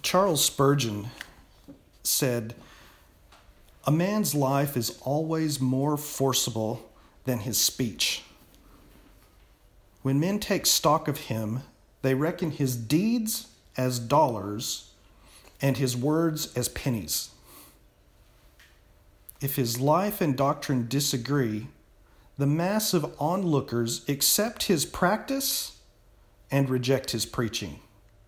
Charles Spurgeon said, "A man's life is always more forcible than his speech. When men take stock of him, they reckon his deeds as dollars and his words as pennies. If his life and doctrine disagree, the mass of onlookers accept his practice and reject his preaching."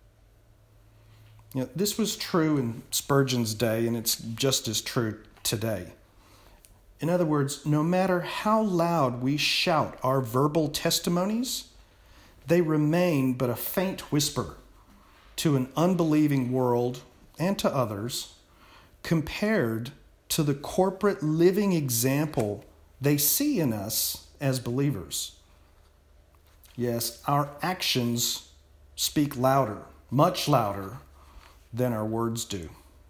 This was true in Spurgeon's day, and it's just as true today. In other words, no matter how loud we shout our verbal testimonies, they remain but a faint whisper to an unbelieving world and to others compared to the corporate living example they see in us as believers. Yes, our actions speak louder, much louder than our words do.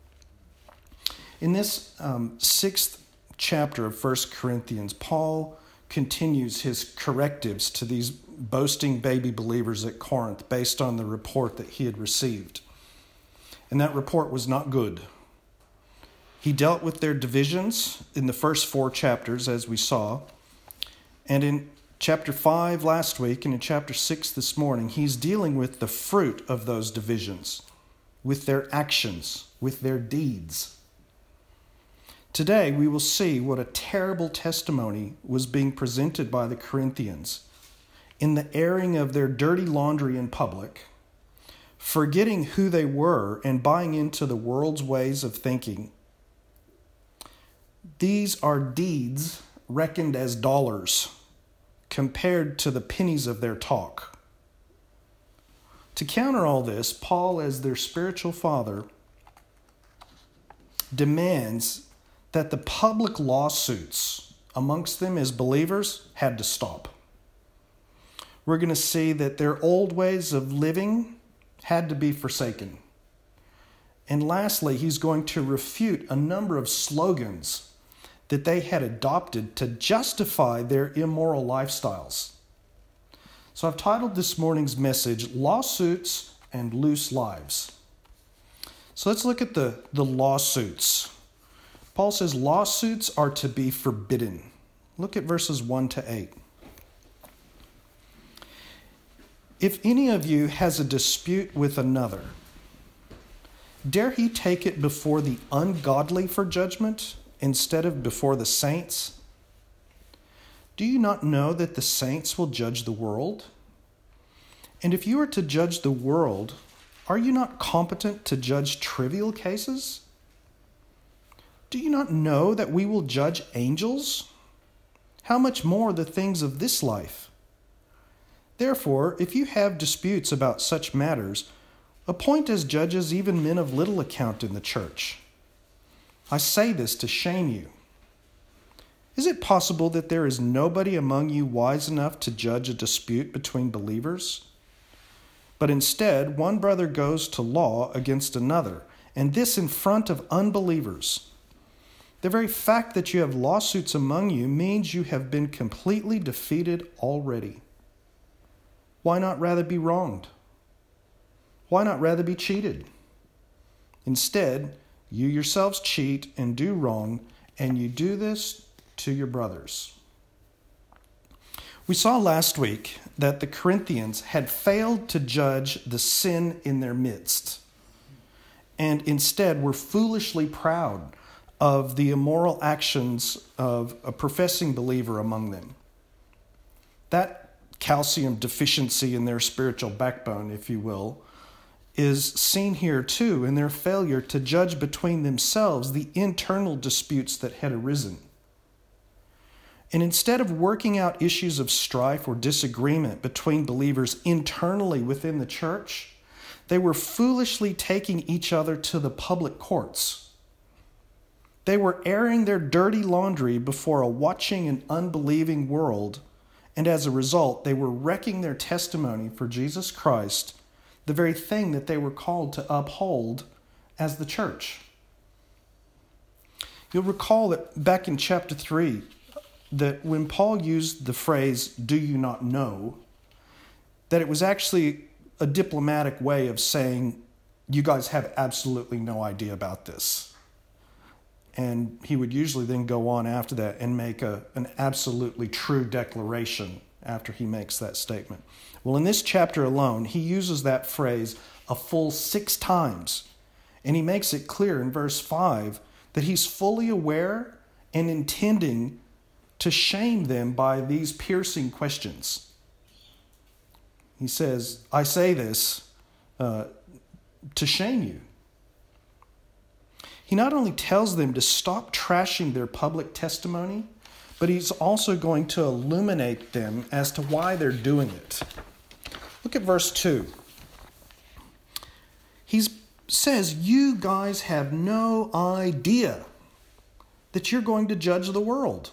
In this sixth chapter of 1 Corinthians, Paul continues his correctives to these boasting baby believers at Corinth based on the report that he had received. And that report was not good. He dealt with their divisions in the first 4 chapters, as we saw. And in chapter 5 last week and in chapter 6 this morning, he's dealing with the fruit of those divisions, with their actions, with their deeds. Today, we will see what a terrible testimony was being presented by the Corinthians in the airing of their dirty laundry in public, forgetting who they were and buying into the world's ways of thinking. These are deeds reckoned as dollars compared to the pennies of their talk. To counter all this, Paul, as their spiritual father, demands that the public lawsuits amongst them as believers had to stop. We're going to see that their old ways of living had to be forsaken. And lastly, he's going to refute a number of slogans that they had adopted to justify their immoral lifestyles. So I've titled this morning's message, Lawsuits and Loose Lives. So let's look at the lawsuits. Paul says lawsuits are to be forbidden. Look at verses 1 to 8. If any of you has a dispute with another, dare he take it before the ungodly for judgment instead of before the saints? Do you not know that the saints will judge the world? And if you are to judge the world, are you not competent to judge trivial cases? Do you not know that we will judge angels? How much more the things of this life? Therefore, if you have disputes about such matters, appoint as judges even men of little account in the church. I say this to shame you. Is it possible that there is nobody among you wise enough to judge a dispute between believers? But instead, one brother goes to law against another, and this in front of unbelievers. The very fact that you have lawsuits among you means you have been completely defeated already. Why not rather be wronged? Why not rather be cheated? Instead, you yourselves cheat and do wrong, and you do this to your brothers. We saw last week that the Corinthians had failed to judge the sin in their midst, and instead were foolishly proud of the immoral actions of a professing believer among them. That calcium deficiency in their spiritual backbone, if you will, is seen here too in their failure to judge between themselves the internal disputes that had arisen. And instead of working out issues of strife or disagreement between believers internally within the church, they were foolishly taking each other to the public courts. They were airing their dirty laundry before a watching and unbelieving world, and as a result, they were wrecking their testimony for Jesus Christ, the very thing that they were called to uphold as the church. You'll recall that back in chapter 3, that when Paul used the phrase, "do you not know," that it was actually a diplomatic way of saying, you guys have absolutely no idea about this. And he would usually then go on after that and make an absolutely true declaration after he makes that statement. Well, in this chapter alone, he uses that phrase a full 6 times. And he makes it clear in verse 5 that he's fully aware and intending to shame them by these piercing questions. He says, I say this to shame you. He not only tells them to stop trashing their public testimony, but he's also going to illuminate them as to why they're doing it. Look at verse 2. He says, you guys have no idea that you're going to judge the world.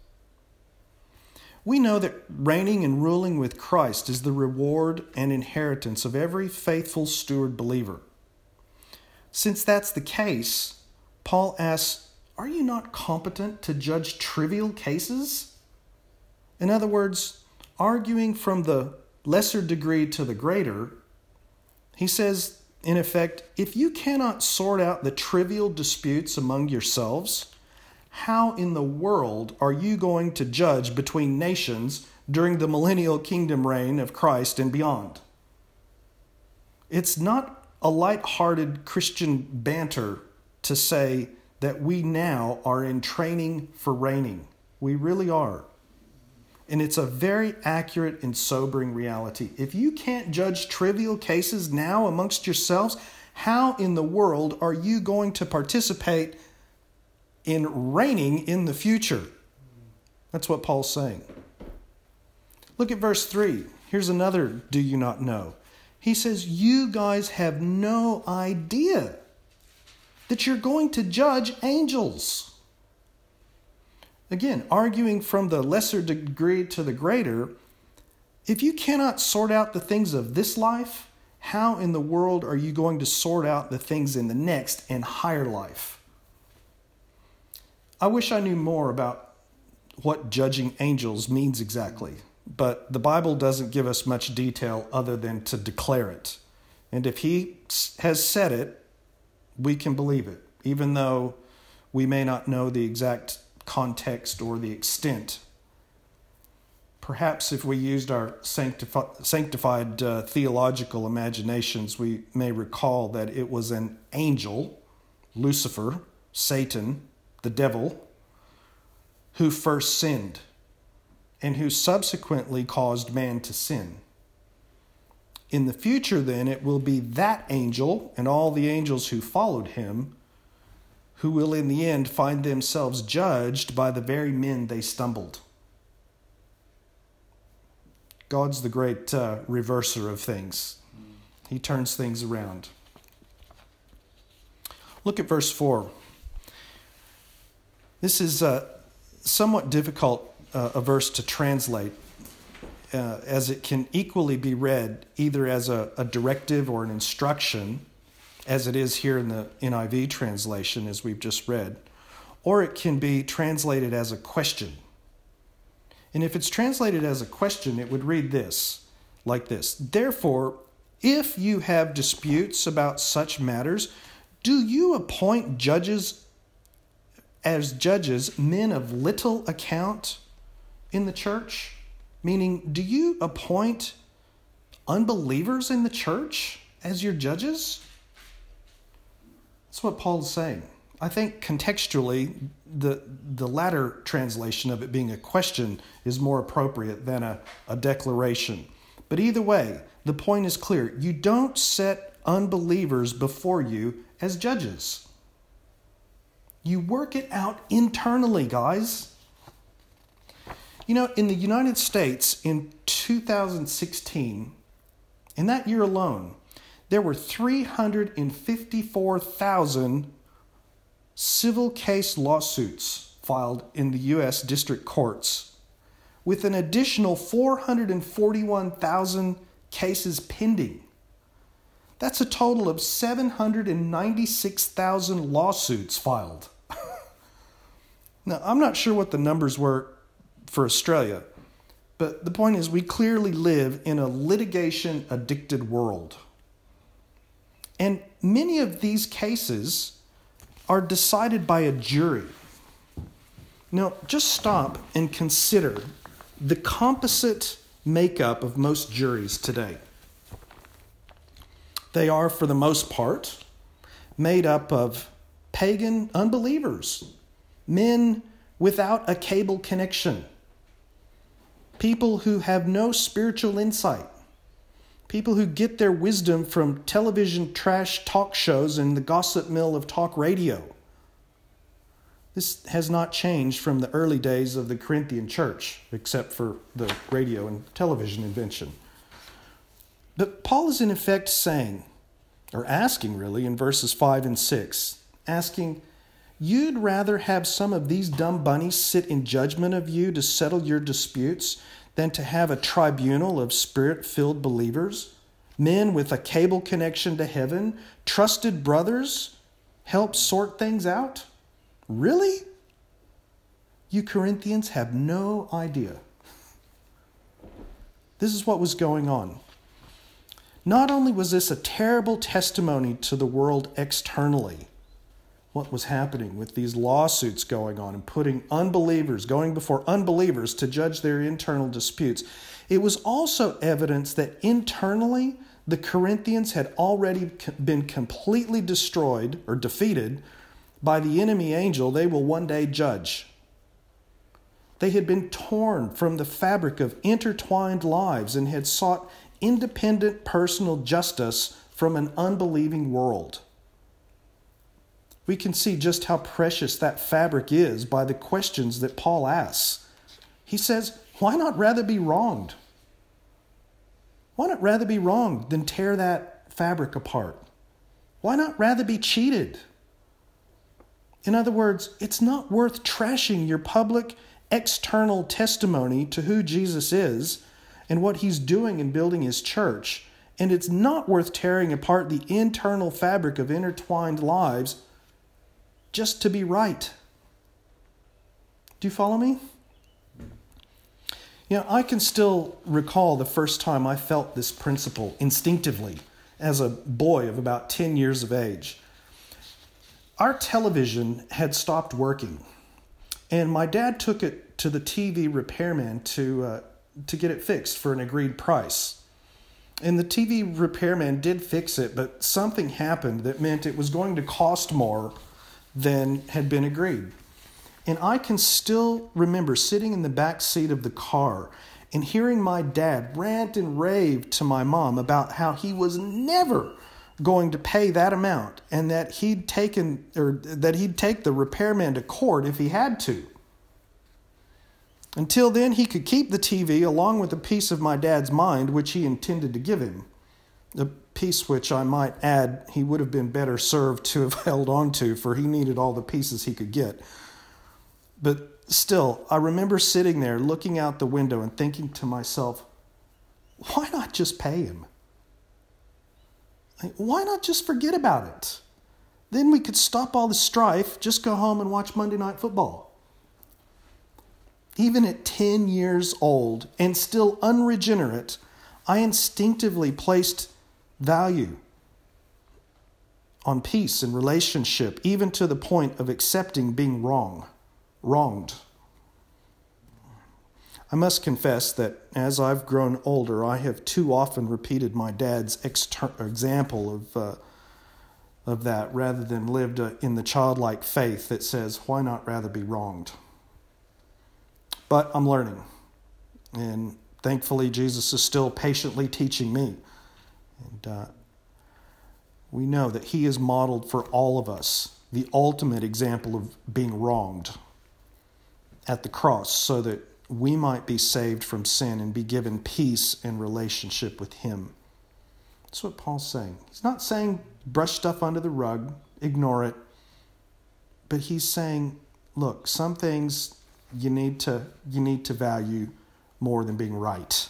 We know that reigning and ruling with Christ is the reward and inheritance of every faithful steward believer. Since that's the case, Paul asks, are you not competent to judge trivial cases? In other words, arguing from the lesser degree to the greater, he says, in effect, if you cannot sort out the trivial disputes among yourselves, how in the world are you going to judge between nations during the millennial kingdom reign of Christ and beyond? It's not a light-hearted Christian banter to say that we now are in training for reigning. We really are. And it's a very accurate and sobering reality. If you can't judge trivial cases now amongst yourselves, how in the world are you going to participate in reigning in the future? That's what Paul's saying. Look at verse 3. Here's another do you not know. He says, you guys have no idea that you're going to judge angels. Again, arguing from the lesser degree to the greater, if you cannot sort out the things of this life, how in the world are you going to sort out the things in the next and higher life? I wish I knew more about what judging angels means exactly, but the Bible doesn't give us much detail other than to declare it. And if he has said it, we can believe it, even though we may not know the exact context or the extent. Perhaps if we used our sanctified theological imaginations, we may recall that it was an angel, Lucifer, Satan, the devil, who first sinned and who subsequently caused man to sin. In the future, then, it will be that angel and all the angels who followed him who will in the end find themselves judged by the very men they stumbled. God's the great reverser of things. He turns things around. Look at verse 4. This is somewhat difficult a verse to translate, as it can equally be read either as a directive or an instruction, as it is here in the NIV translation, as we've just read, or it can be translated as a question. And if it's translated as a question, it would read this, like this. Therefore, if you have disputes about such matters, do you appoint judges as judges, men of little account in the church? Meaning, do you appoint unbelievers in the church as your judges? That's what Paul's saying. I think contextually, the latter translation of it being a question is more appropriate than a declaration. But either way, the point is clear. You don't set unbelievers before you as judges. You work it out internally, guys. You know, in the United States in 2016, in that year alone, there were 354,000 civil case lawsuits filed in the U.S. district courts, with an additional 441,000 cases pending. That's a total of 796,000 lawsuits filed. Now, I'm not sure what the numbers were for Australia, but the point is we clearly live in a litigation-addicted world. And many of these cases are decided by a jury. Now, just stop and consider the composite makeup of most juries today. They are, for the most part, made up of pagan unbelievers, men without a cable connection, people who have no spiritual insight, people who get their wisdom from television trash talk shows and the gossip mill of talk radio. This has not changed from the early days of the Corinthian church, except for the radio and television invention. But Paul is in effect saying, or asking really, in verses 5 and 6, asking, you'd rather have some of these dumb bunnies sit in judgment of you to settle your disputes than to have a tribunal of spirit-filled believers, men with a cable connection to heaven, trusted brothers, help sort things out? Really? You Corinthians have no idea. This is what was going on. Not only was this a terrible testimony to the world externally, what was happening with these lawsuits going on and putting unbelievers, going before unbelievers to judge their internal disputes, it was also evidence that internally the Corinthians had already been completely destroyed or defeated by the enemy angel they will one day judge. They had been torn from the fabric of intertwined lives and had sought independent personal justice from an unbelieving world. We can see just how precious that fabric is by the questions that Paul asks. He says, why not rather be wronged? Why not rather be wronged than tear that fabric apart? Why not rather be cheated? In other words, it's not worth trashing your public external testimony to who Jesus is and what he's doing in building his church. And it's not worth tearing apart the internal fabric of intertwined lives just to be right. Do you follow me? You know, I can still recall the first time I felt this principle instinctively as a boy of about 10 years of age. Our television had stopped working, and my dad took it to the TV repairman to get it fixed for an agreed price. And the TV repairman did fix it, but something happened that meant it was going to cost more than had been agreed. And I can still remember sitting in the back seat of the car and hearing my dad rant and rave to my mom about how he was never going to pay that amount and that he'd take the repairman to court if he had to. Until then, he could keep the TV along with a piece of my dad's mind, which he intended to give him. A piece which, I might add, he would have been better served to have held on to, for he needed all the pieces he could get. But still, I remember sitting there looking out the window and thinking to myself, why not just pay him? Why not just forget about it? Then we could stop all the strife, just go home and watch Monday Night Football. Even at 10 years old and still unregenerate, I instinctively placed value on peace and relationship, even to the point of accepting being wronged. I must confess that as I've grown older, I have too often repeated my dad's example of that rather than lived in the childlike faith that says, why not rather be wronged? But I'm learning, and thankfully Jesus is still patiently teaching me. And we know that he is modeled for all of us the ultimate example of being wronged at the cross so that we might be saved from sin and be given peace and relationship with him. That's what Paul's saying. He's not saying brush stuff under the rug, ignore it. But he's saying, look, some things you need to value more than being right.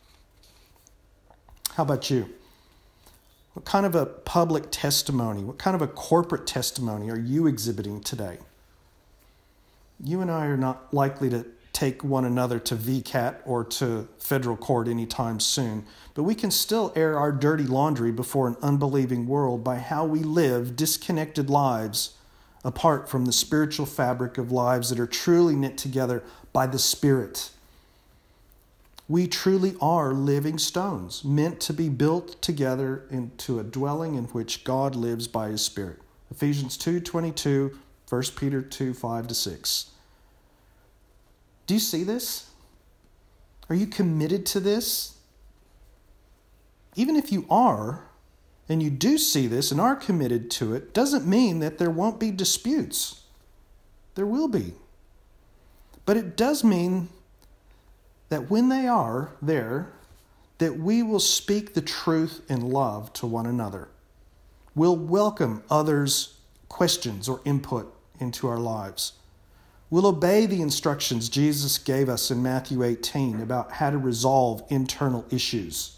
How about you? What kind of a public testimony, what kind of a corporate testimony are you exhibiting today? You and I are not likely to take one another to VCAT or to federal court anytime soon, but we can still air our dirty laundry before an unbelieving world by how we live disconnected lives apart from the spiritual fabric of lives that are truly knit together by the Spirit. We truly are living stones, meant to be built together into a dwelling in which God lives by His Spirit. Ephesians 2:22, 1 Peter 2:5-6. Do you see this? Are you committed to this? Even if you are, and you do see this and are committed to it, doesn't mean that there won't be disputes. There will be. But it does mean that when they are there, that we will speak the truth in love to one another. We'll welcome others' questions or input into our lives. We'll obey the instructions Jesus gave us in Matthew 18 about how to resolve internal issues.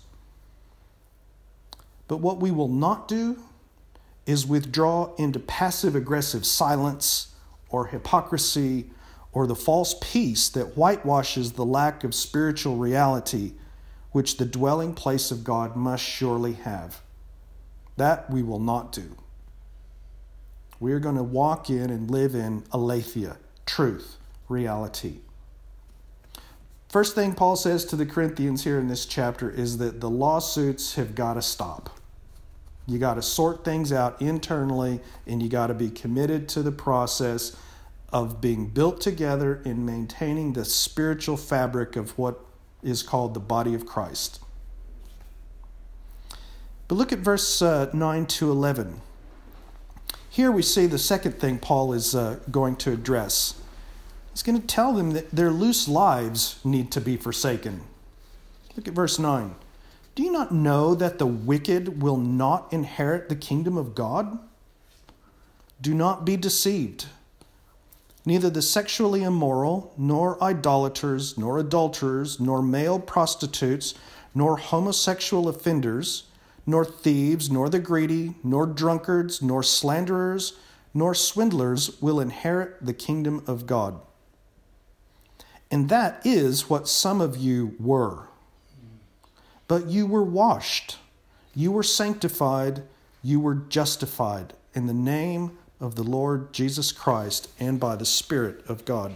But what we will not do is withdraw into passive-aggressive silence or hypocrisy or the false peace that whitewashes the lack of spiritual reality which the dwelling place of God must surely have. That we will not do. We are going to walk in and live in aletheia, truth, reality. First thing Paul says to the Corinthians here in this chapter is that the lawsuits have got to stop. You got to sort things out internally, and you got to be committed to the process of being built together in maintaining the spiritual fabric of what is called the body of Christ. But look at verse 9 to 11. Here we see the second thing Paul is going to address. He's going to tell them that their loose lives need to be forsaken. Look at verse 9. Do you not know that the wicked will not inherit the kingdom of God? Do not be deceived. Neither the sexually immoral, nor idolaters, nor adulterers, nor male prostitutes, nor homosexual offenders, nor thieves, nor the greedy, nor drunkards, nor slanderers, nor swindlers will inherit the kingdom of God. And that is what some of you were. But you were washed, you were sanctified, you were justified in the name of the Lord Jesus Christ and by the Spirit of God.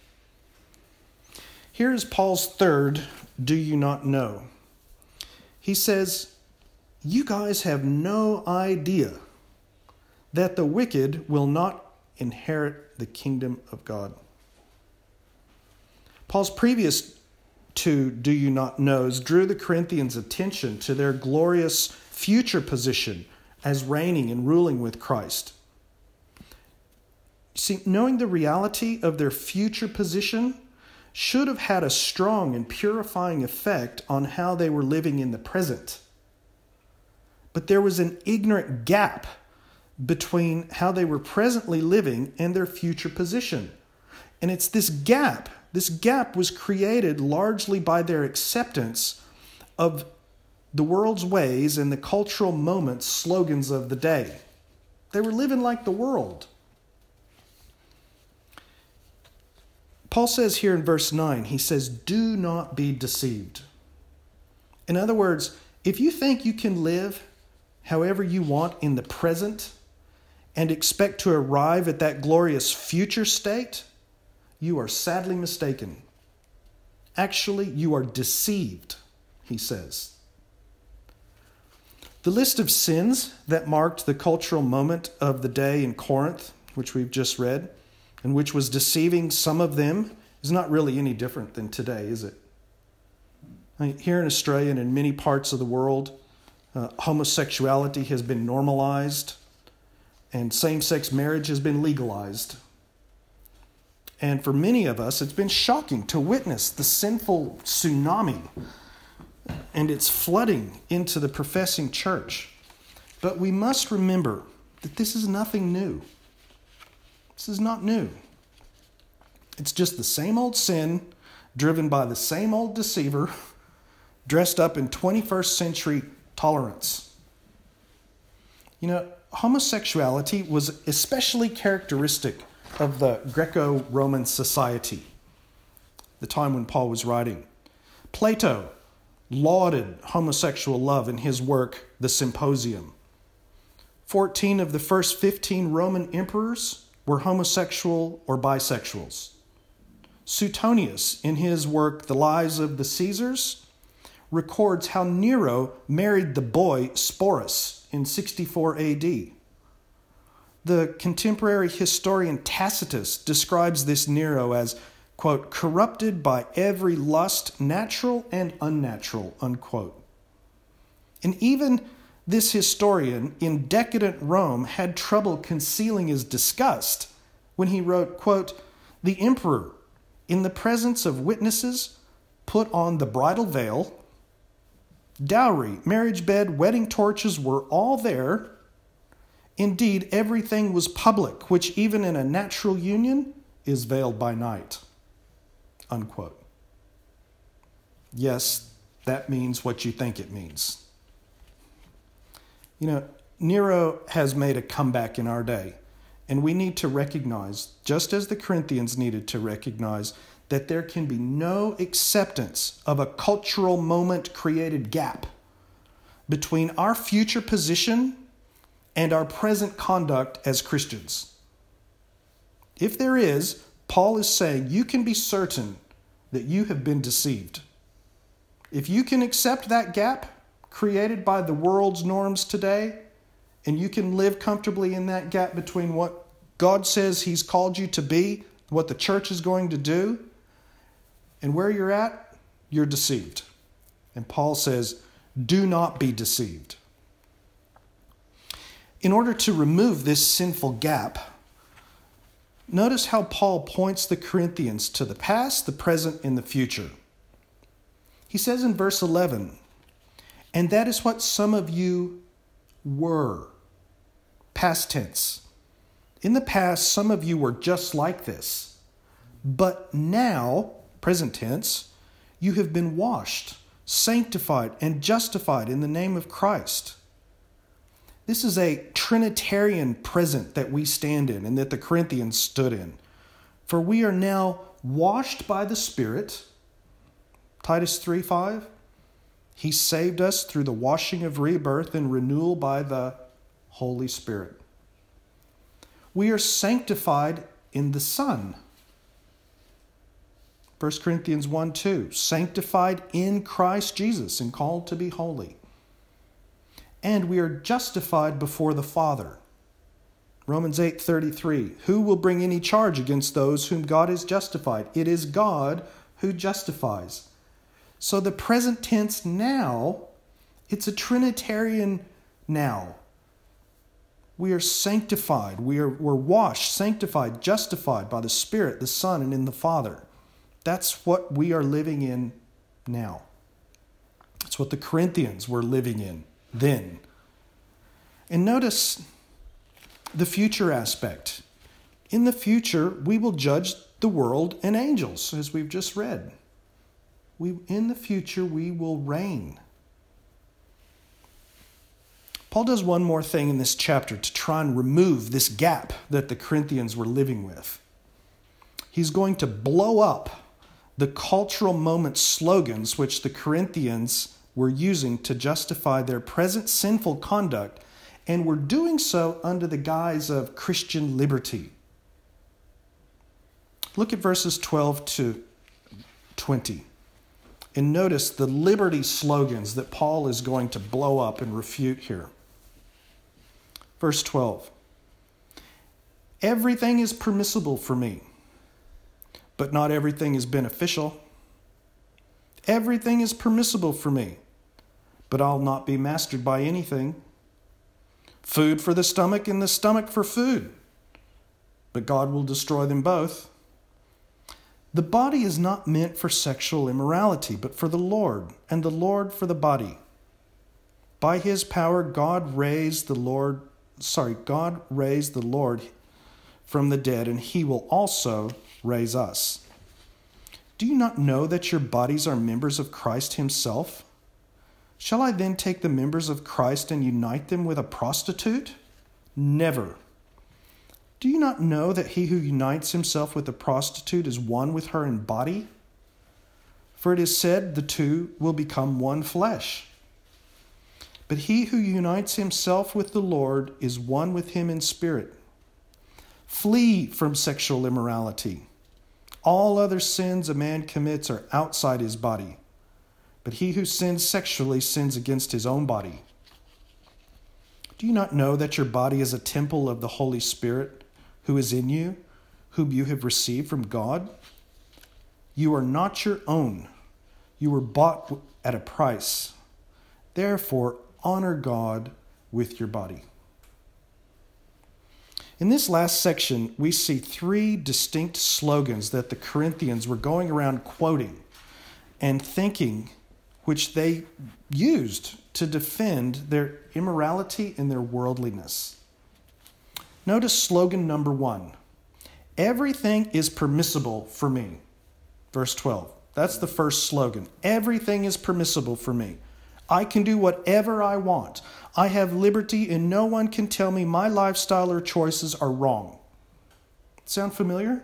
Here is Paul's third, do you not know? He says, you guys have no idea that the wicked will not inherit the kingdom of God. Paul's previous two do you not knows drew the Corinthians' attention to their glorious future position as reigning and ruling with Christ. See, knowing the reality of their future position should have had a strong and purifying effect on how they were living in the present. But there was an ignorant gap between how they were presently living and their future position. And it's this gap was created largely by their acceptance of the world's ways and the cultural moments, slogans of the day. They were living like the world. Paul says here in verse 9, he says, do not be deceived. In other words, if you think you can live however you want in the present and expect to arrive at that glorious future state, you are sadly mistaken. Actually, you are deceived, he says. The list of sins that marked the cultural moment of the day in Corinth, which we've just read, and which was deceiving some of them, is not really any different than today, is it? I mean, here in Australia and in many parts of the world, homosexuality has been normalized and same-sex marriage has been legalized. And for many of us, it's been shocking to witness the sinful tsunami and its flooding into the professing church. But we must remember that this is nothing new. This is not new. It's just the same old sin driven by the same old deceiver dressed up in 21st century tolerance. You know, homosexuality was especially characteristic of the Greco-Roman society. the time when Paul was writing. Plato lauded homosexual love in his work, The Symposium. 14 of the first 15 Roman emperors were homosexual or bisexuals. Suetonius, in his work, The Lives of the Caesars, records how Nero married the boy Sporus in 64 AD. The contemporary historian Tacitus describes this Nero as, quote, corrupted by every lust, natural and unnatural, unquote. And even this historian in decadent Rome had trouble concealing his disgust when he wrote, quote, the emperor, in the presence of witnesses, put on the bridal veil. Dowry, marriage bed, wedding torches were all there. Indeed, everything was public, which even in a natural union is veiled by night. Unquote. Yes, that means what you think it means. You know, Nero has made a comeback in our day, and we need to recognize, just as the Corinthians needed to recognize, that there can be no acceptance of a cultural moment-created gap between our future position and our present conduct as Christians. If there is, Paul is saying you can be certain that you have been deceived. If you can accept that gap created by the world's norms today, and you can live comfortably in that gap between what God says He's called you to be, what the church is going to do, and where you're at, you're deceived. And Paul says, do not be deceived. In order to remove this sinful gap, notice how Paul points the Corinthians to the past, the present, and the future. He says in verse 11, and that is what some of you were. Past tense. In the past, some of you were just like this. But now, present tense, you have been washed, sanctified, and justified in the name of Christ. This is a Trinitarian present that we stand in and that the Corinthians stood in. For we are now washed by the Spirit. Titus 3:5. He saved us through the washing of rebirth and renewal by the Holy Spirit. We are sanctified in the Son. 1 Corinthians 1:2. Sanctified in Christ Jesus and called to be holy. And we are justified before the Father. Romans 8:33. Who will bring any charge against those whom God has justified? It is God who justifies. So the present tense now, it's a Trinitarian now. We are sanctified. We're washed, sanctified, justified by the Spirit, the Son, and in the Father. That's what we are living in now. That's what the Corinthians were living in then. And notice the future aspect. In the future, we will judge the world and angels, as we've just read. In the future, we will reign. Paul does one more thing in this chapter to try and remove this gap that the Corinthians were living with. He's going to blow up the cultural moment slogans which the Corinthians were using to justify their present sinful conduct, and were doing so under the guise of Christian liberty. Look at verses 12 to 20. And notice the liberty slogans that Paul is going to blow up and refute here. Verse 12. Everything is permissible for me, but not everything is beneficial. Everything is permissible for me, but I'll not be mastered by anything. Food for the stomach and the stomach for food, but God will destroy them both. The body is not meant for sexual immorality, but for the Lord, and the Lord for the body. By His power, God raised the Lord from the dead, and He will also raise us. Do you not know that your bodies are members of Christ Himself? Shall I then take the members of Christ and unite them with a prostitute? Never. Do you not know that he who unites himself with a prostitute is one with her in body? For it is said, the two will become one flesh. But he who unites himself with the Lord is one with him in spirit. Flee from sexual immorality. All other sins a man commits are outside his body, but he who sins sexually sins against his own body. Do you not know that your body is a temple of the Holy Spirit who is in you, whom you have received from God? You are not your own. You were bought at a price. Therefore, honor God with your body. In this last section, we see three distinct slogans that the Corinthians were going around quoting and thinking, which they used to defend their immorality and their worldliness. Notice slogan number 1. Everything is permissible for me. Verse 12. That's the first slogan. Everything is permissible for me. I can do whatever I want. I have liberty and no one can tell me my lifestyle or choices are wrong. Sound familiar?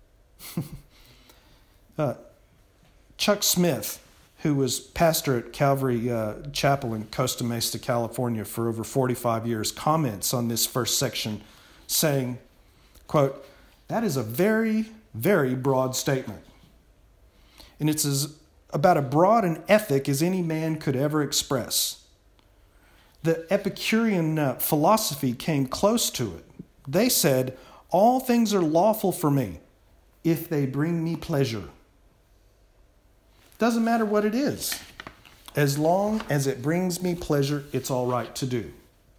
Chuck Smith, who was pastor at Calvary Chapel in Costa Mesa, California for over 45 years, comments on this first section saying, quote, "That is a very, very broad statement. And it's about as broad an ethic as any man could ever express. The Epicurean philosophy came close to it. They said, all things are lawful for me if they bring me pleasure. Doesn't matter what it is. As long as it brings me pleasure, it's all right to do."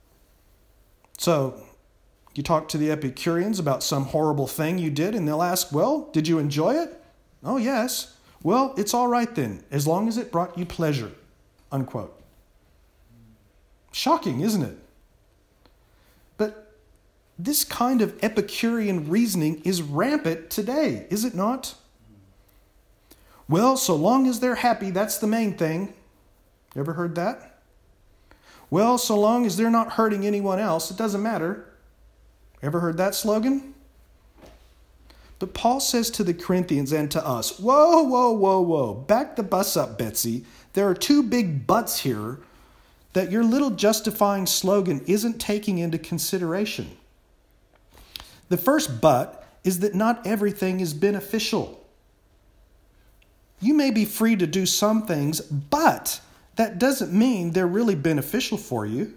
So, you talk to the Epicureans about some horrible thing you did, and they'll ask, well, did you enjoy it? Oh, yes. Well, it's all right then, as long as it brought you pleasure, unquote. Shocking, isn't it? But this kind of Epicurean reasoning is rampant today, is it not? Well, so long as they're happy, that's the main thing. You ever heard that? Well, so long as they're not hurting anyone else, it doesn't matter. Ever heard that slogan? But Paul says to the Corinthians and to us, whoa, whoa, whoa, whoa, back the bus up, Betsy. There are two big buts here that your little justifying slogan isn't taking into consideration. The first but is that not everything is beneficial. You may be free to do some things, but that doesn't mean they're really beneficial for you.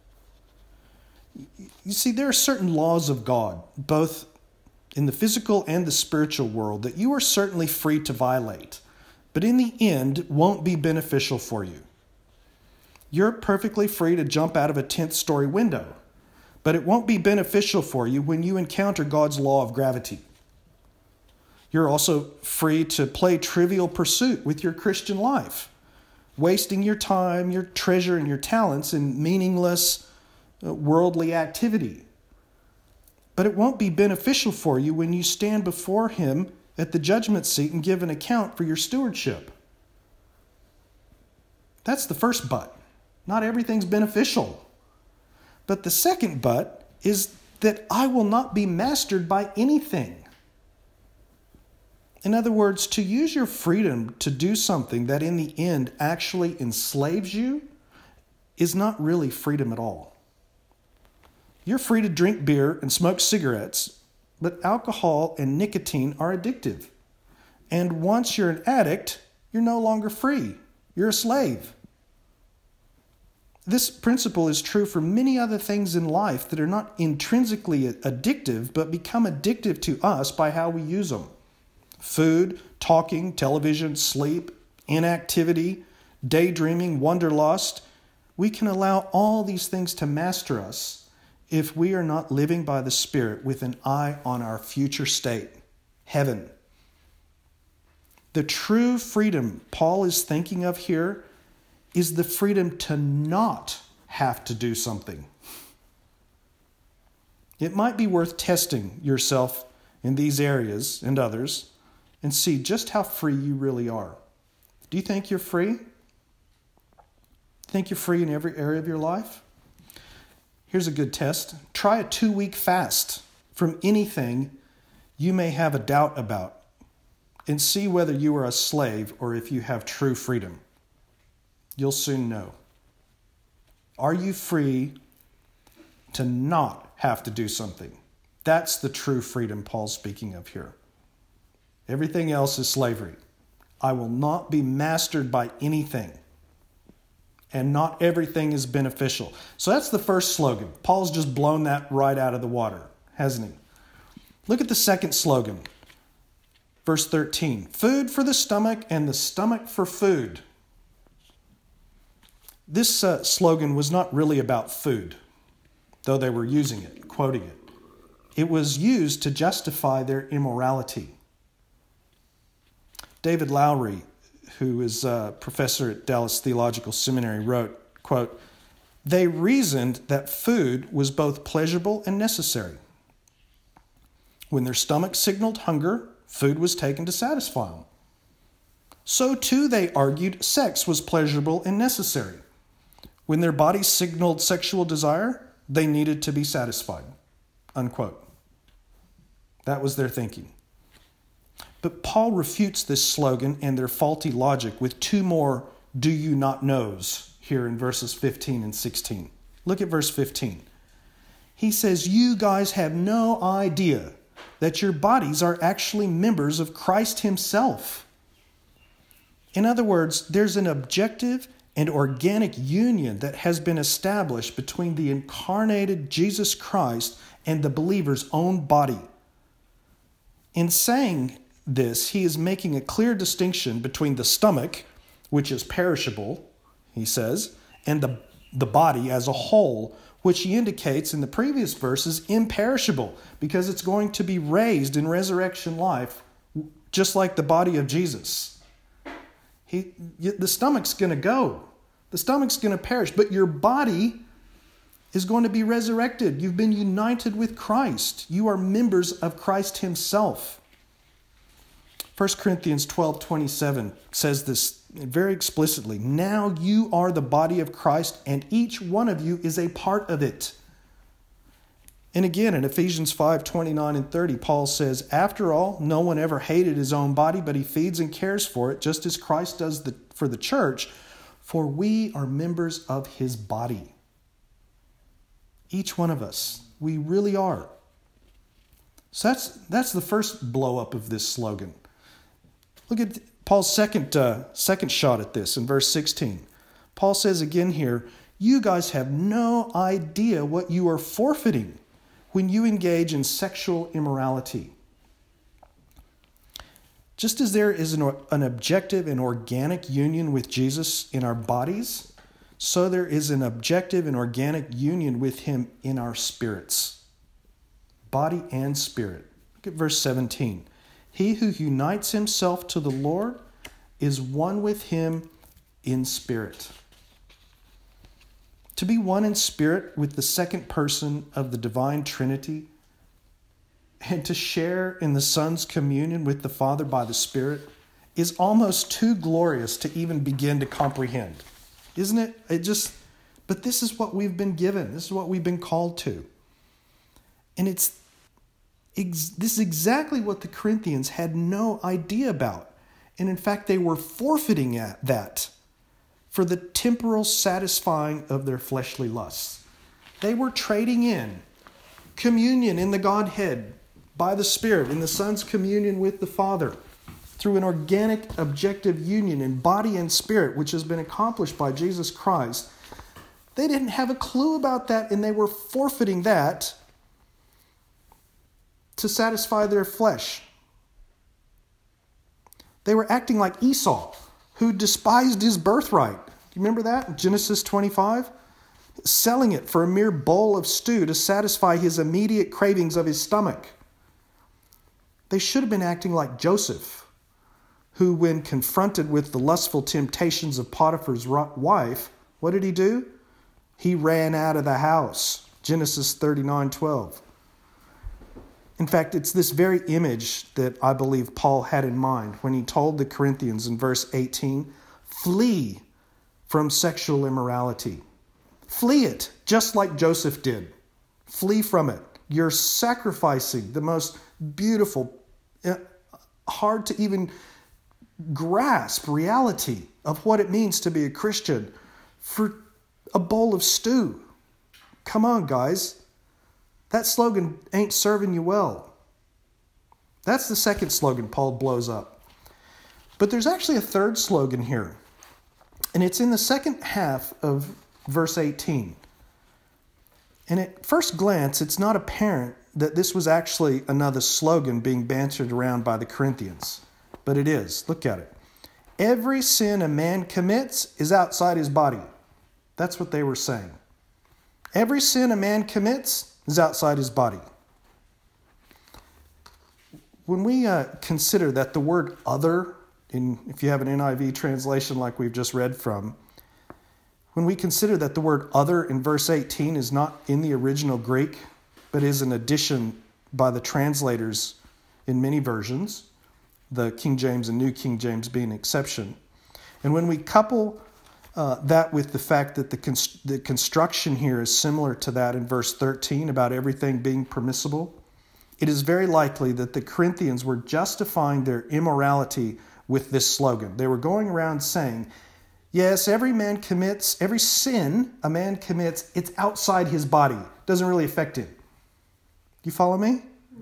You see, there are certain laws of God, both in the physical and the spiritual world, that you are certainly free to violate, but in the end won't be beneficial for you. You're perfectly free to jump out of a 10th story window, but it won't be beneficial for you when you encounter God's law of gravity. You're also free to play Trivial Pursuit with your Christian life, wasting your time, your treasure, and your talents in meaningless worldly activity. But it won't be beneficial for you when you stand before Him at the judgment seat and give an account for your stewardship. That's the first but. Not everything's beneficial. But the second but is that I will not be mastered by anything. In other words, to use your freedom to do something that in the end actually enslaves you is not really freedom at all. You're free to drink beer and smoke cigarettes, but alcohol and nicotine are addictive. And once you're an addict, you're no longer free. You're a slave. This principle is true for many other things in life that are not intrinsically addictive, but become addictive to us by how we use them. Food, talking, television, sleep, inactivity, daydreaming, wanderlust. We can allow all these things to master us if we are not living by the Spirit with an eye on our future state, heaven. The true freedom Paul is thinking of here is the freedom to not have to do something. It might be worth testing yourself in these areas and others and see just how free you really are. Do you think you're free? Think you're free in every area of your life? Here's a good test. Try a 2-week fast from anything you may have a doubt about. and see whether you are a slave or if you have true freedom. You'll soon know. Are you free to not have to do something? That's the true freedom Paul's speaking of here. Everything else is slavery. I will not be mastered by anything. And not everything is beneficial. So that's the first slogan. Paul's just blown that right out of the water, hasn't he? Look at the second slogan. Verse 13. Food for the stomach and the stomach for food. This slogan was not really about food, though they were using it, quoting it. It was used to justify their immorality. David Lowry, who is a professor at Dallas Theological Seminary, wrote, quote, "They reasoned that food was both pleasurable and necessary. When their stomach signaled hunger, food was taken to satisfy them. So too, they argued, sex was pleasurable and necessary. When their bodies signaled sexual desire, they needed to be satisfied." Unquote. That was their thinking. But Paul refutes this slogan and their faulty logic with two more "do you not knows" here in verses 15 and 16. Look at verse 15. He says, "You guys have no idea that your bodies are actually members of Christ himself." In other words, there's an objective and organic union that has been established between the incarnated Jesus Christ and the believer's own body. In saying this, he is making a clear distinction between the stomach, which is perishable, he says, and the body as a whole, which he indicates in the previous verses imperishable, because it's going to be raised in resurrection life, just like the body of Jesus. The stomach's going to go. The stomach's going to perish, but your body is going to be resurrected. You've been united with Christ. You are members of Christ himself. 1 Corinthians 12:27 says this very explicitly. "Now you are the body of Christ, and each one of you is a part of it." And again, in Ephesians 5:29 and 30, Paul says, "After all, no one ever hated his own body, but he feeds and cares for it, just as Christ does for the church, for we are members of his body." Each one of us, we really are. So that's the first blow up of this slogan. Look at Paul's second shot at this in verse 16. Paul says again here, "You guys have no idea what you are forfeiting when you engage in sexual immorality." Just as there is an objective and organic union with Jesus in our bodies, so there is an objective and organic union with him in our spirits. Body and spirit. Look at verse 17. "He who unites himself to the Lord is one with him in spirit." To be one in spirit with the second person of the divine Trinity and to share in the Son's communion with the Father by the Spirit is almost too glorious to even begin to comprehend. Isn't it? But this is what we've been given. This is what we've been called to. And this is exactly what the Corinthians had no idea about. And in fact, they were forfeiting that for the temporal satisfying of their fleshly lusts. They were trading in communion in the Godhead by the Spirit, in the Son's communion with the Father, through an organic, objective union in body and spirit, which has been accomplished by Jesus Christ. They didn't have a clue about that, and they were forfeiting that to satisfy their flesh. They were acting like Esau, who despised his birthright. Do you remember that? Genesis 25? Selling it for a mere bowl of stew to satisfy his immediate cravings of his stomach. They should have been acting like Joseph, who, when confronted with the lustful temptations of Potiphar's wife, what did he do? He ran out of the house. Genesis 39:12. In fact, it's this very image that I believe Paul had in mind when he told the Corinthians in verse 18, "Flee from sexual immorality." Flee it, just like Joseph did. Flee from it. You're sacrificing the most beautiful, hard to even grasp reality of what it means to be a Christian for a bowl of stew. Come on, guys. That slogan ain't serving you well. That's the second slogan Paul blows up. But there's actually a third slogan here. And it's in the second half of verse 18. And at first glance, it's not apparent that this was actually another slogan being bantered around by the Corinthians. But it is. Look at it. Every sin a man commits is outside his body. That's what they were saying. Every sin a man commits is outside his body. When we consider that the word other, if you have an NIV translation like we've just read from, when we consider that the word other in verse 18 is not in the original Greek, but is an addition by the translators in many versions, the King James and New King James being an exception. And when we couple that with the fact that the construction here is similar to that in verse 13 about everything being permissible, it is very likely that the Corinthians were justifying their immorality with this slogan. They were going around saying, yes, every sin a man commits, it's outside his body. It doesn't really affect him. You follow me?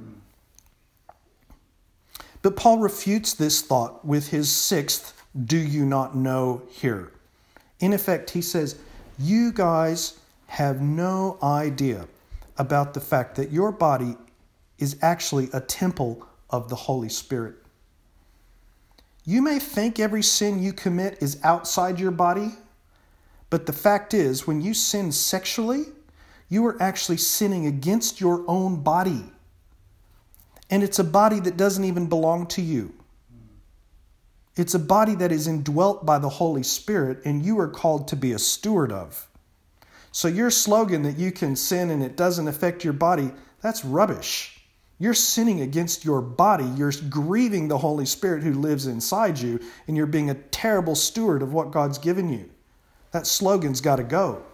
But Paul refutes this thought with his sixth, do you not know here? In effect, he says, you guys have no idea about the fact that your body is actually a temple of the Holy Spirit. You may think every sin you commit is outside your body, but the fact is, when you sin sexually, you are actually sinning against your own body. And it's a body that doesn't even belong to you. It's a body that is indwelt by the Holy Spirit, and you are called to be a steward of. So your slogan that you can sin and it doesn't affect your body, that's rubbish. You're sinning against your body. You're grieving the Holy Spirit who lives inside you, and you're being a terrible steward of what God's given you. That slogan's got to go.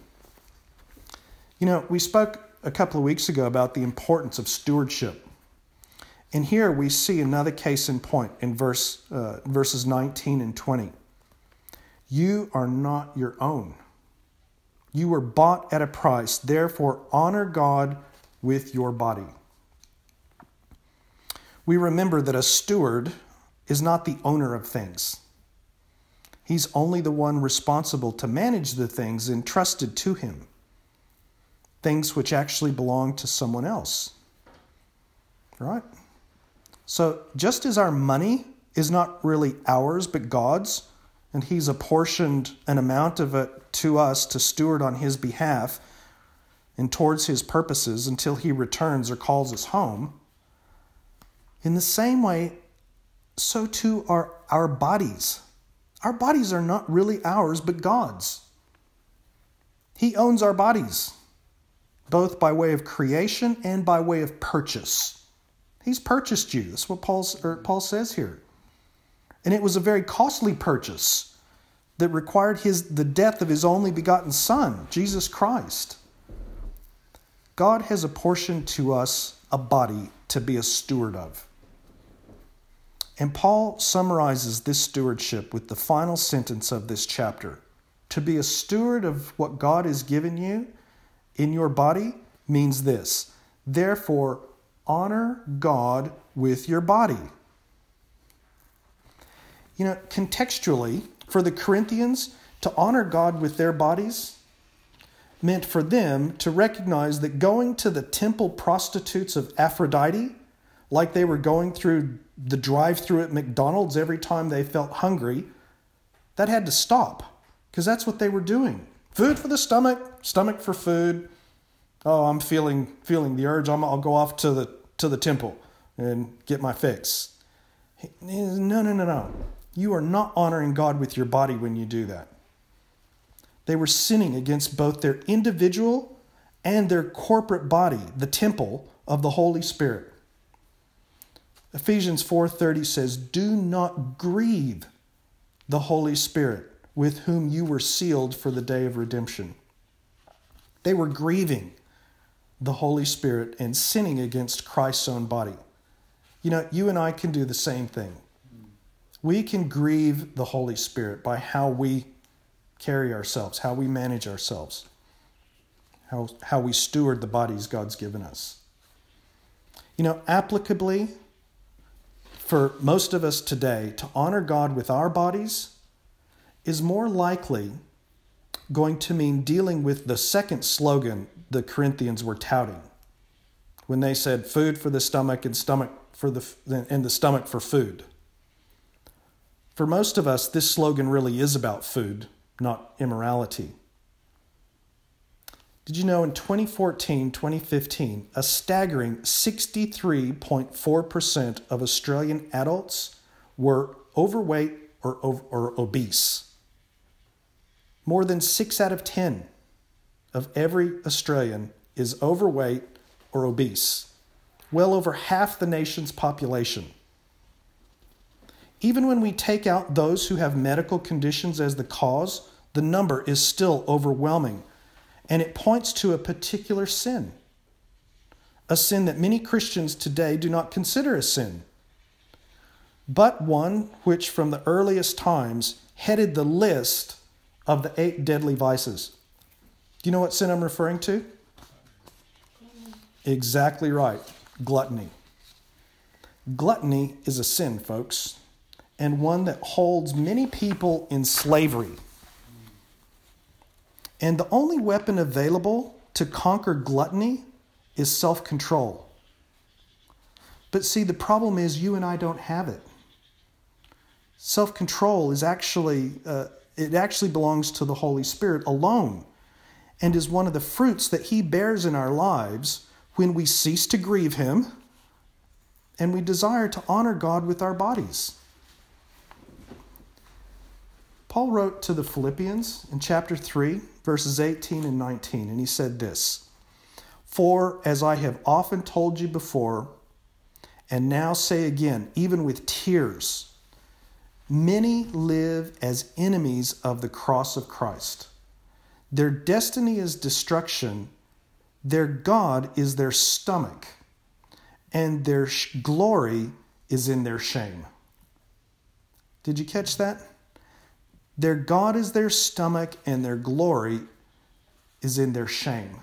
You know, we spoke a couple of weeks ago about the importance of stewardship. And here we see another case in point in verses 19 and 20. You are not your own. You were bought at a price. Therefore, honor God with your body. We remember that a steward is not the owner of things. He's only the one responsible to manage the things entrusted to him. Things which actually belong to someone else. Right? So just as our money is not really ours but God's, and he's apportioned an amount of it to us to steward on his behalf and towards his purposes until he returns or calls us home, in the same way, so too are our bodies. Our bodies are not really ours but God's. He owns our bodies, both by way of creation and by way of purchase. He's purchased you. That's what Paul says here. And it was a very costly purchase that required the death of his only begotten Son, Jesus Christ. God has apportioned to us a body to be a steward of. And Paul summarizes this stewardship with the final sentence of this chapter. To be a steward of what God has given you in your body means this. Therefore, honor God with your body. You know, contextually, for the Corinthians, to honor God with their bodies meant for them to recognize that going to the temple prostitutes of Aphrodite, like they were going through the drive-thru at McDonald's every time they felt hungry, that had to stop, because that's what they were doing. Food for the stomach, stomach for food. Oh, I'm feeling the urge. I'll go off to the temple and get my fix. No. You are not honoring God with your body when you do that. They were sinning against both their individual and their corporate body, the temple of the Holy Spirit. Ephesians 4:30 says, do not grieve the Holy Spirit with whom you were sealed for the day of redemption. They were grieving the Holy Spirit and sinning against Christ's own body. You and I can do the same thing. We can grieve the Holy Spirit by how we carry ourselves, how we manage ourselves, how we steward the bodies God's given us. Applicably, for most of us today, to honor God with our bodies is more likely going to mean dealing with the second slogan the Corinthians were touting when they said food for the stomach and the stomach for food. For most of us, this slogan really is about food, not immorality. Did you know in 2014, 2015, a staggering 63.4% of Australian adults were overweight or obese? More than 6 out of 10 of every Australian is overweight or obese. Well over half the nation's population. Even when we take out those who have medical conditions as the cause, the number is still overwhelming. And it points to a particular sin. A sin that many Christians today do not consider a sin, but one which from the earliest times headed the list of the 8 deadly vices. Do you know what sin I'm referring to? Exactly right. Gluttony. Gluttony is a sin, folks, and one that holds many people in slavery. And the only weapon available to conquer gluttony is self-control. But see, the problem is you and I don't have it. Self-control is actually belongs to the Holy Spirit alone and is one of the fruits that He bears in our lives when we cease to grieve Him and we desire to honor God with our bodies. Paul wrote to the Philippians in chapter 3, verses 18 and 19, and he said this, "For as I have often told you before, and now say again, even with tears, many live as enemies of the cross of Christ. Their destiny is destruction, their God is their stomach, and their glory is in their shame." Did you catch that? Their God is their stomach, and their glory is in their shame.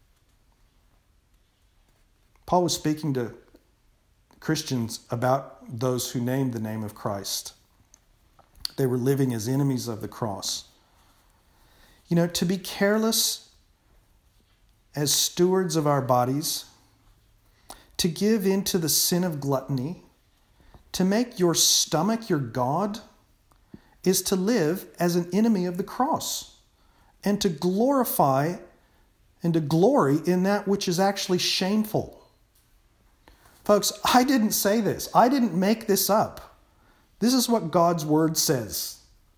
Paul was speaking to Christians about those who named the name of Christ. They were living as enemies of the cross. To be careless as stewards of our bodies, to give into the sin of gluttony, to make your stomach your God, is to live as an enemy of the cross and to glorify and to glory in that which is actually shameful. Folks, I didn't say this. I didn't make this up. This is what God's Word says.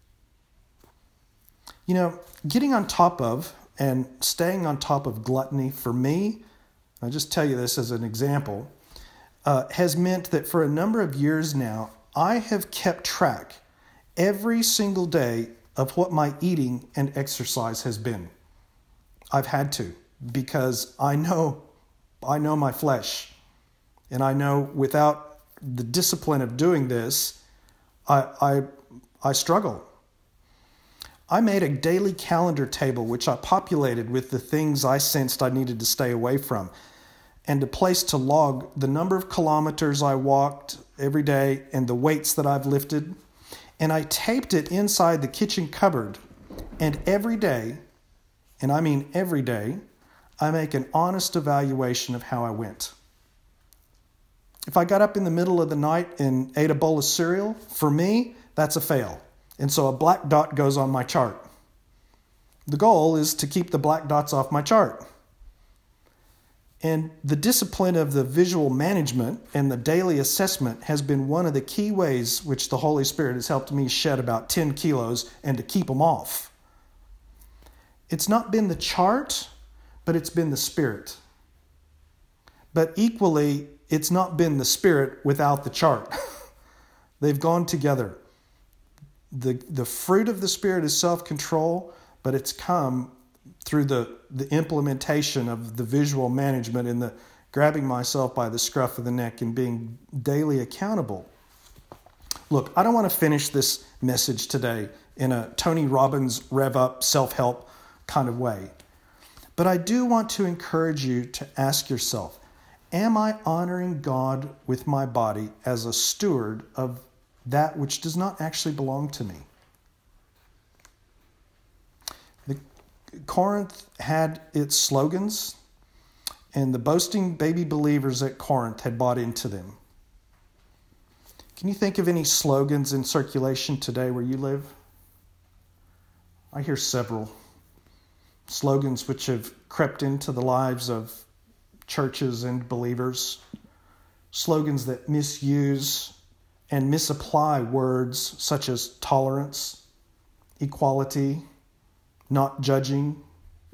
Getting on top of and staying on top of gluttony for me, I'll just tell you this as an example, has meant that for a number of years now, I have kept track every single day of what my eating and exercise has been. I've had to, because I know my flesh, and I know without the discipline of doing this, I struggle. I made a daily calendar table which I populated with the things I sensed I needed to stay away from, and a place to log the number of kilometers I walked every day and the weights that I've lifted. And I taped it inside the kitchen cupboard. And every day, and I mean every day, I make an honest evaluation of how I went. If I got up in the middle of the night and ate a bowl of cereal, for me, that's a fail. And so a black dot goes on my chart. The goal is to keep the black dots off my chart. And the discipline of the visual management and the daily assessment has been one of the key ways which the Holy Spirit has helped me shed about 10 kilos and to keep them off. It's not been the chart, but it's been the Spirit. But equally, it's not been the Spirit without the chart. They've gone together. The fruit of the Spirit is self-control, but it's come through the implementation of the visual management and grabbing myself by the scruff of the neck and being daily accountable. Look, I don't want to finish this message today in a Tony Robbins rev up self-help kind of way. But I do want to encourage you to ask yourself, am I honoring God with my body as a steward of that which does not actually belong to me? Corinth had its slogans, and the boasting baby believers at Corinth had bought into them. Can you think of any slogans in circulation today where you live? I hear several slogans which have crept into the lives of churches and believers. Slogans that misuse and misapply words such as tolerance, equality, not judging.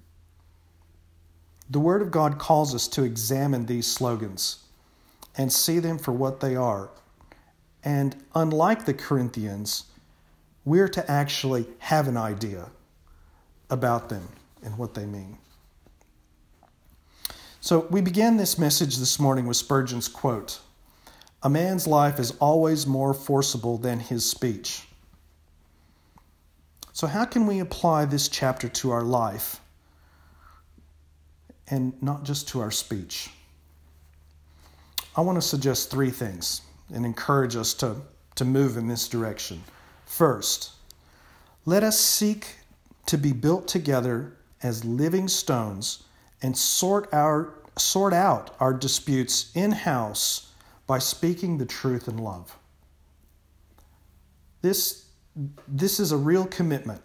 The Word of God calls us to examine these slogans and see them for what they are. And unlike the Corinthians, we're to actually have an idea about them and what they mean. So we began this message this morning with Spurgeon's quote, "A man's life is always more forcible than his speech." So how can we apply this chapter to our life and not just to our speech? I want to suggest three things and encourage us to move in this direction. First, let us seek to be built together as living stones and sort out our disputes in-house by speaking the truth in love. This is a real commitment.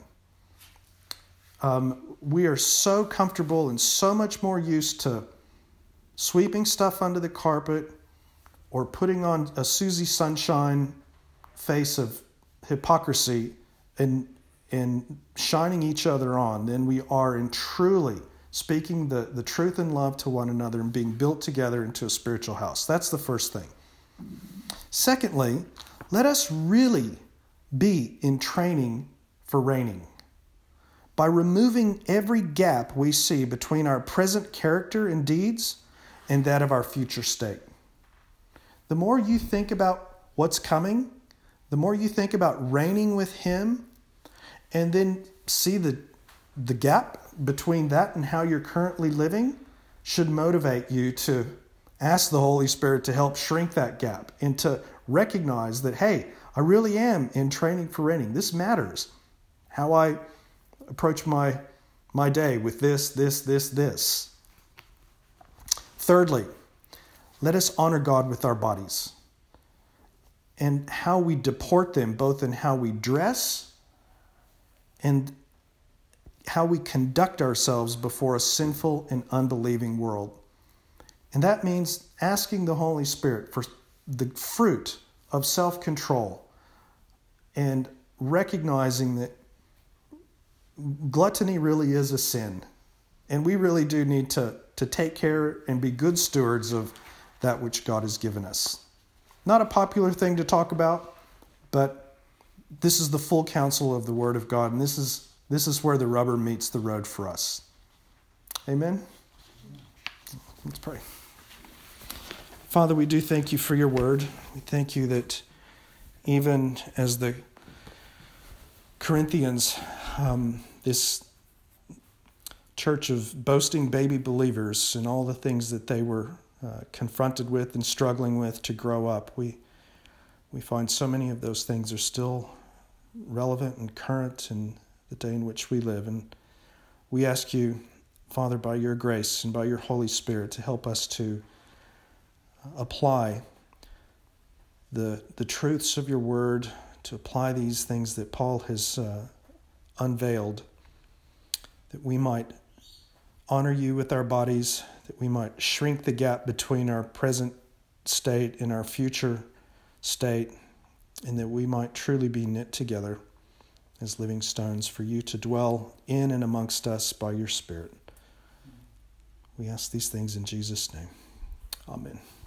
We are so comfortable and so much more used to sweeping stuff under the carpet or putting on a Susie Sunshine face of hypocrisy and shining each other on than we are in truly speaking the truth in love to one another and being built together into a spiritual house. That's the first thing. Secondly, let us really be in training for reigning by removing every gap we see between our present character and deeds and that of our future state. The more you think about what's coming, the more you think about reigning with Him, and then see the gap between that and how you're currently living, should motivate you to ask the Holy Spirit to help shrink that gap and to recognize that, hey, I really am in training for reigning. This matters. How I approach my day with this. Thirdly, let us honor God with our bodies and how we deport them, both in how we dress and how we conduct ourselves before a sinful and unbelieving world. And that means asking the Holy Spirit for the fruit of self-control and recognizing that gluttony really is a sin. And we really do need to take care and be good stewards of that which God has given us. Not a popular thing to talk about, but this is the full counsel of the Word of God, and this is where the rubber meets the road for us. Amen? Let's pray. Father, we do thank you for your word. We thank you that even as the Corinthians, this church of boasting baby believers and all the things that they were confronted with and struggling with to grow up, we find so many of those things are still relevant and current in the day in which we live. And we ask you, Father, by your grace and by your Holy Spirit, to help us to apply the truths of your word, to apply these things that Paul has unveiled, that we might honor you with our bodies, that we might shrink the gap between our present state and our future state, and that we might truly be knit together as living stones for you to dwell in and amongst us by your Spirit. We ask these things in Jesus' name. Amen.